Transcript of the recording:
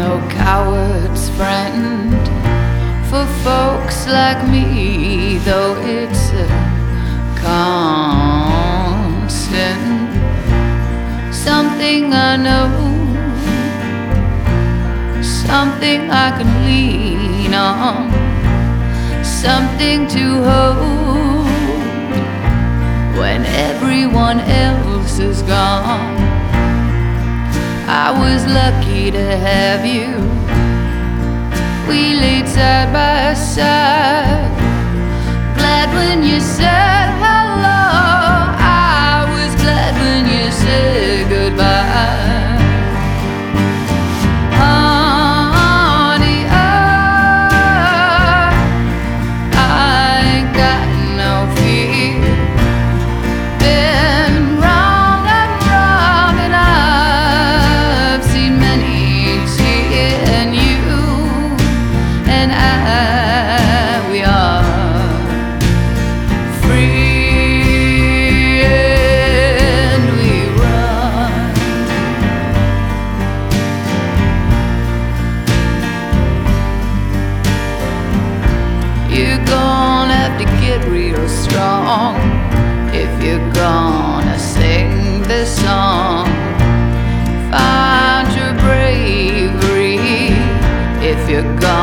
no coward's friend for folks like me, though it's a constant. Something I know, something I can lean on, something to hold when everyone else is gone. I was lucky to have you. We laid side by side, glad when you said hello. I was glad when you said goodbye. Honey, I ain't got no fear. Been wrong and wrong, and I've seen many cheer, and you and I, we are free and we run. You're gonna have to get real strong if you're gonna sing this song. Find your bravery if you're gonna